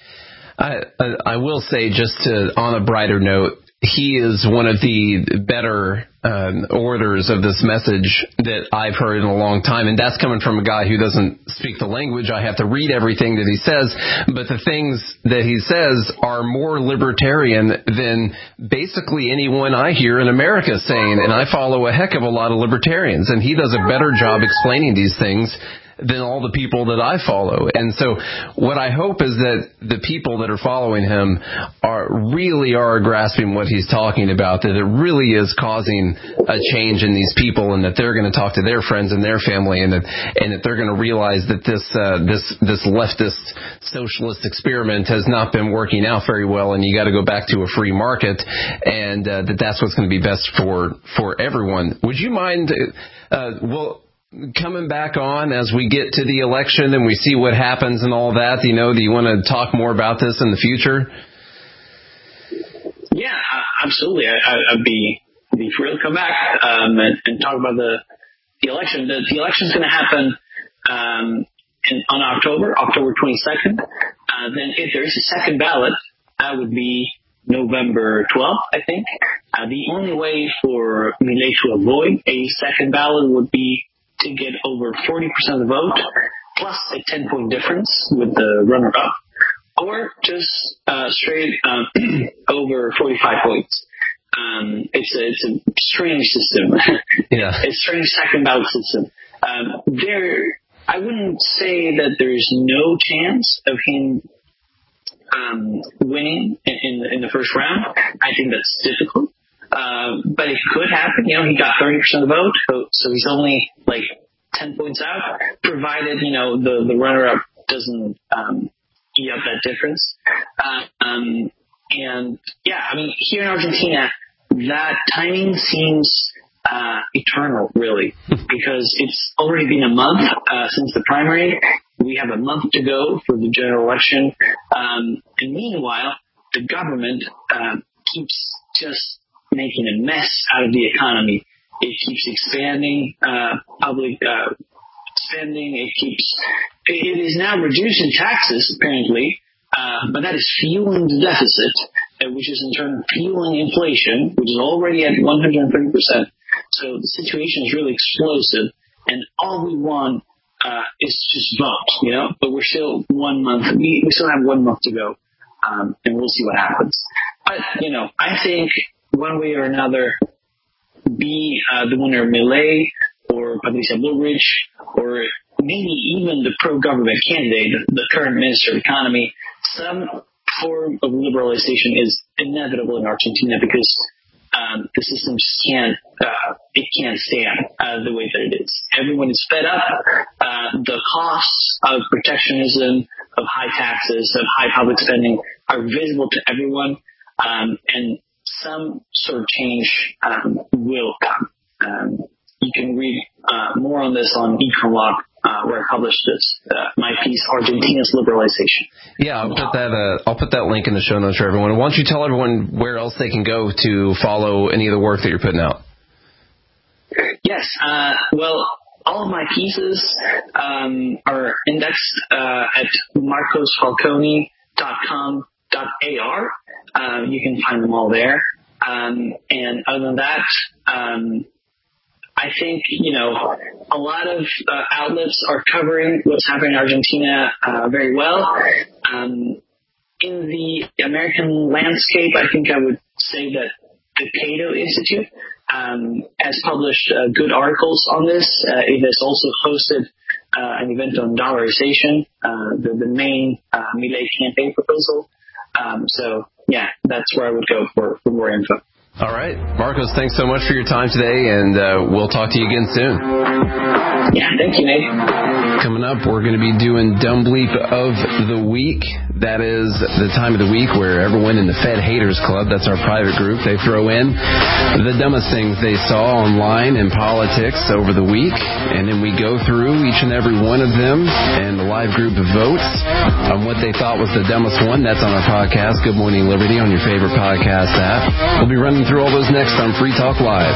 I, I, I will say, just to, on a brighter note, he is one of the better um, orators of this message that I've heard in a long time. And that's coming from a guy who doesn't speak the language. I have to read everything that he says. But the things that he says are more libertarian than basically anyone I hear in America saying. And I follow a heck of a lot of libertarians. And he does a better job explaining these things than all the people that I follow. And so what I hope is that the people that are following him are really are grasping what he's talking about, that it really is causing a change in these people, and that they're going to talk to their friends and their family, and that and that they're going to realize that this uh, this this leftist socialist experiment has not been working out very well, and you got to go back to a free market, and uh, that that's what's going to be best for for everyone. Would you mind uh, well coming back on as we get to the election and we see what happens and all that? You know, do you want to talk more about this in the future?
Yeah, absolutely. I, I'd be be thrilled to come back um, and, and talk about the the election. The, the election's going to happen um, in, on October, October twenty-second. Uh, then if there is a second ballot, that would be November twelfth, I think. Uh, the only way for Milei to avoid a second ballot would be to get over forty percent of the vote, plus a ten-point difference with the runner-up, or just uh, straight um, over forty-five points. Um, it's a it's a strange system.
Yeah,
it's a strange second ballot system. Um, there, I wouldn't say that there's no chance of him um, winning in, in, in the first round. I think that's difficult, uh, but it could happen. You know, he got thirty percent of the vote, so, so he's only like ten points out, provided you know the the runner-up doesn't um, eat up that difference. Uh, um, and yeah, I mean, here in Argentina, that timing seems uh, eternal, really, because it's already been a month uh, since the primary. We have a month to go for the general election. Um, and meanwhile, the government uh, keeps just making a mess out of the economy. It keeps expanding uh, public uh, spending. It keeps it is now reducing taxes, apparently, uh, but that is fueling the deficit, uh, which is in turn fueling inflation, which is already at one hundred thirty percent. So the situation is really explosive, and all we want uh, is just vote, you know. But we're still one month. We, we still have one month to go, um, and we'll see what happens. But you know, I think one way or another, be uh, the winner Milei or Patricia Bullrich, or maybe even the pro-government candidate, the current Minister of Economy, some form of liberalization is inevitable in Argentina because um, the system just can't, uh, it can't stand uh, the way that it is. Everyone is fed up. Uh, the costs of protectionism, of high taxes, of high public spending are visible to everyone, um, and some sort of change um, will come. Um, you can read uh, more on this on Econlog, uh, where I published this, uh, my piece, Argentina's Liberalization.
Yeah, I'll put that uh, I'll put that link in the show notes for everyone. Why don't you tell everyone where else they can go to follow any of the work that you're putting out?
Yes, uh, well, all of my pieces um, are indexed uh, at marcos falcone dot com dot a r. Uh, you can find them all there. Um, and other than that, um, I think, you know, a lot of uh, outlets are covering what's happening in Argentina uh, very well. Um, in the American landscape, I think I would say that the Cato Institute um, has published uh, good articles on this. Uh, it has also hosted uh, an event on dollarization, uh, the, the main uh, Milei campaign proposal. Um, so, yeah, that's where I would go for, for more info.
All right. Marcos, thanks so much for your time today, and uh, we'll talk to you again soon.
Yeah, thank you, Nate.
Coming up, we're going to be doing Dumb Bleep of the Week. That is the time of the week where everyone in the Fed Haters Club, that's our private group, they throw in the dumbest things they saw online in politics over the week, and then we go through each and every one of them, and the live group votes on what they thought was the dumbest one. That's on our podcast, Good Morning Liberty, on your favorite podcast app. We'll be running through all those next on Free Talk Live.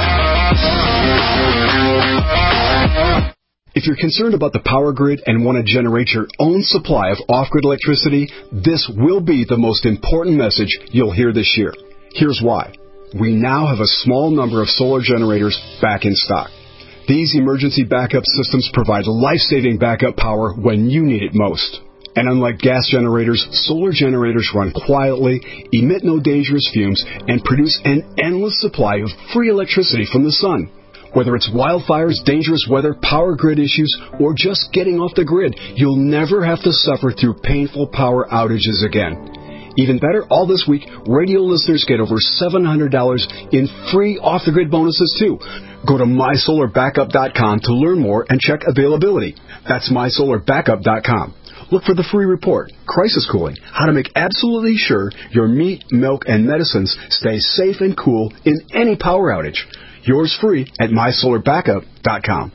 If you're concerned about the power grid and want to generate your own supply of off-grid electricity, this will be the most important message you'll hear this year. Here's why. We now have a small number of solar generators back in stock. These emergency backup systems provide life-saving backup power when you need it most. And unlike gas generators, solar generators run quietly, emit no dangerous fumes, and produce an endless supply of free electricity from the sun. Whether it's wildfires, dangerous weather, power grid issues, or just getting off the grid, you'll never have to suffer through painful power outages again. Even better, all this week, radio listeners get over seven hundred dollars in free off-the-grid bonuses, too. Go to my solar backup dot com to learn more and check availability. That's my solar backup dot com. Look for the free report, Crisis Cooling, how to make absolutely sure your meat, milk, and medicines stay safe and cool in any power outage. Yours free at my solar backup dot com.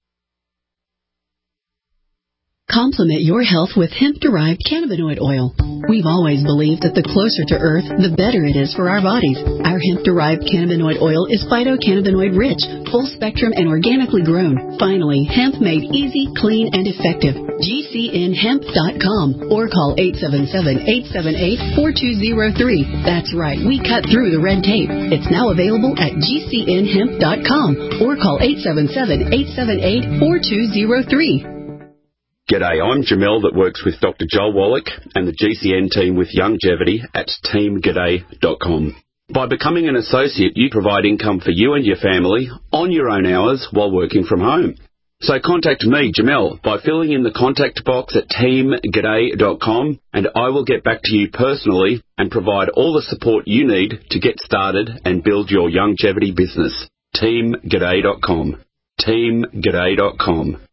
Complement your health with hemp-derived cannabinoid oil. We've always believed that the closer to Earth, the better it is for our bodies. Our hemp-derived cannabinoid oil is phytocannabinoid-rich, full-spectrum, and organically grown. Finally, hemp made easy, clean, and effective. G C N hemp dot com or call eight seven seven, eight seven eight, four two zero three. That's right, we cut through the red tape. It's now available at G C N hemp dot com or call eight seven seven, eight seven eight, four two zero three.
G'day, I'm Jamel that works with Doctor Joel Wallach and the G C N team with Longevity at team g'day dot com. By becoming an associate, you provide income for you and your family on your own hours while working from home. So contact me, Jamel, by filling in the contact box at team g'day dot com, and I will get back to you personally and provide all the support you need to get started and build your longevity business. team g'day dot com. team g'day dot com.